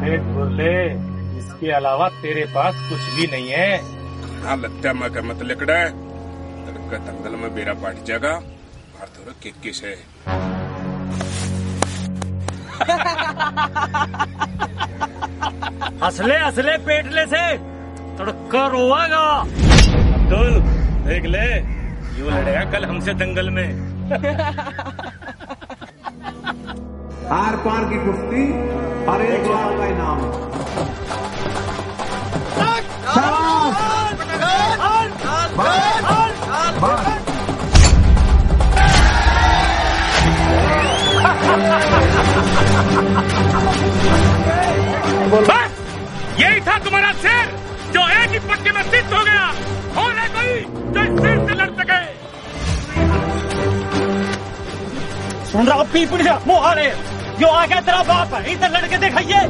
देख बुरले, इसके अलावा तेरे पास कुछ भी नहीं है। हाँ लगता मैं क्या मत लिकड़ा है, तड़का दंगल में बेरा पाट जाएगा, बाहर थोड़ा किस है। हंसले हंसले पेटले से तड़का रोवागा। अब्दुल देख ले, यूं लड़ेगा कल हमसे दंगल में। आर पार की कुश्ती और एक लाख का इनाम। बस यही था तुम्हारा शेर जो एक ही पट्टी में सिद्ध हो गया। और है कोई जो इस शेर से लड़ सके? सुन रहा पीपड़ी का मोहारे, जो आ गया तेरा बाप है, इधर लड़के दिखाइए।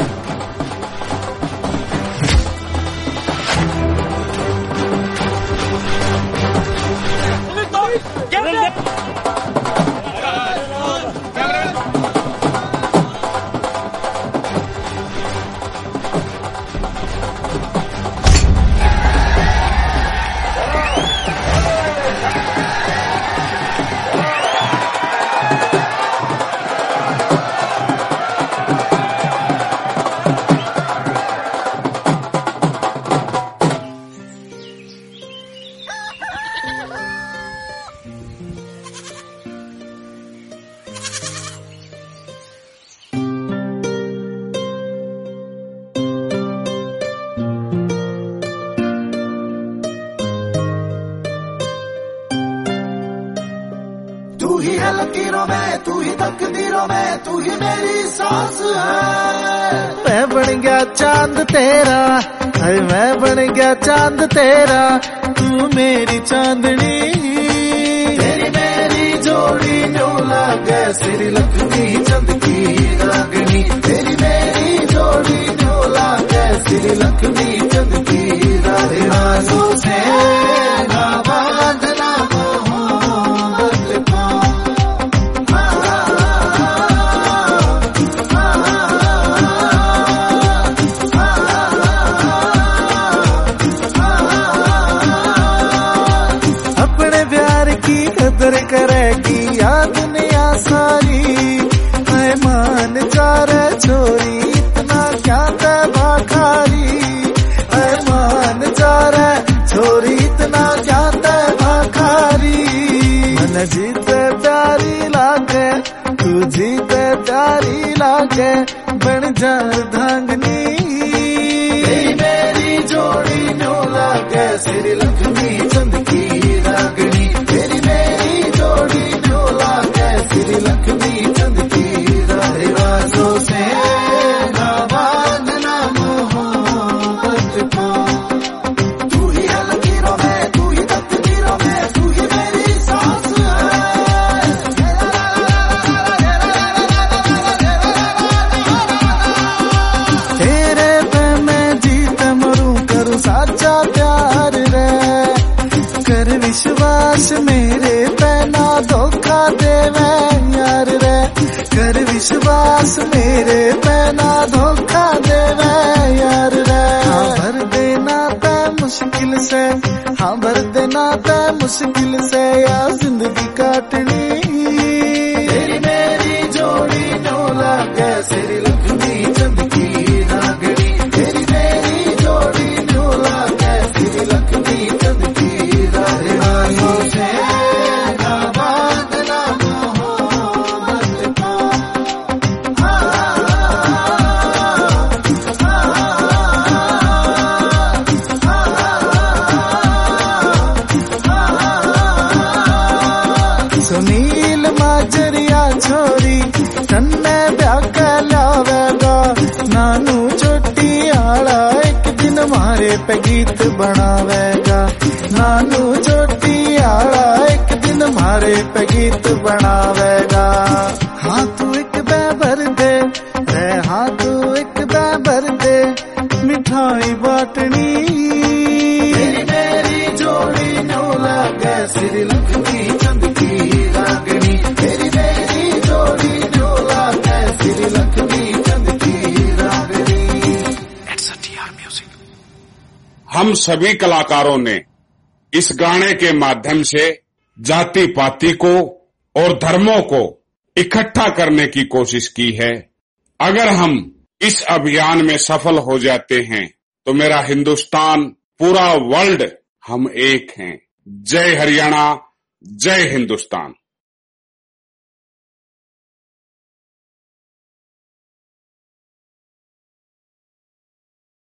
तू ही है लकीरों में, तू ही तकदीरों में, तू ही मेरी सांस है। मैं बन गया चांद तेरा, अरे मैं बन गया चांद तेरा, तू मेरी चांदनी। तेरी मेरी जोड़ी न्यू लागे, सिर लखनी चंद की रागनी। तेरी मेरी जोड़ी न्यू लागे, सिर लखनी चंद की रागनी। से ना बांधना मोहब्बत को। अपने प्यार की कदर करेगी या दुनिया सारी। मैं मान जा रे छोरी, इतना क्या तबा खारी। मैं मान जा रे छोरी, इतना क्या तबा खारी। मन जीते प्यारी लागे, तू जीते प्यारी लागे, बन जा धांगनी। तेरी मेरी जोड़ी न्यू लागे, सिर लखनी चंद की रागनी। तेरी मेरी जोड़ी न्यू लागे, सिर लखनी चंद की रागनी। से ना बांधना मोहब्बत को। तू ही है लकीरों में, तू ही तकदीरों में, तू ही मेरी सांस है। तेरे पे मैं जीत मरूं, करूं साचा प्यार रे। कर विश्वास मेरे पे ना धोखा देवे यार रे। कर विश्वास मेरे पे ना धोखा देवे यार रे। हाँ भर देना तय मुश्किल से, हाँ भर देना तय मुश्किल से, या जिंदगी काटनी। तेरी मेरी जोड़ी न्यू लागे, सिर लखनी चंद की रागनी। तेरी मेरी जोड़ी न्यू लागे, सिर लखनी चंद की रागनी। से ना बांधना मोहब्बत को। सुनील माजरिया छोरी, तन्ने ब्याह लावेगा। नानू चोटी आला एक दिन मारे पे गीत बनावेगा। नानू चोटी आला एक दिन मारे पे गीत बनावेगा। हाँ तू एक बैबर दे रे, हाँ तू एक बैबर दे, मिठाई बाटनी। तेरी मेरी जोड़ी न्यू लागे, सिर लखनी चंद की रागनी। तेरी मेरी जोड़ी न्यू लागे, सिर लखनी चंद की रागनी। हम सभी कलाकारों ने इस गाने के माध्यम से जाति पाति को और धर्मों को इकट्ठा करने की कोशिश की है। अगर हम इस अभियान में सफल हो जाते हैं तो मेरा हिंदुस्तान, पूरा वर्ल्ड हम एक हैं। जय हरियाणा, जय हिंदुस्तान।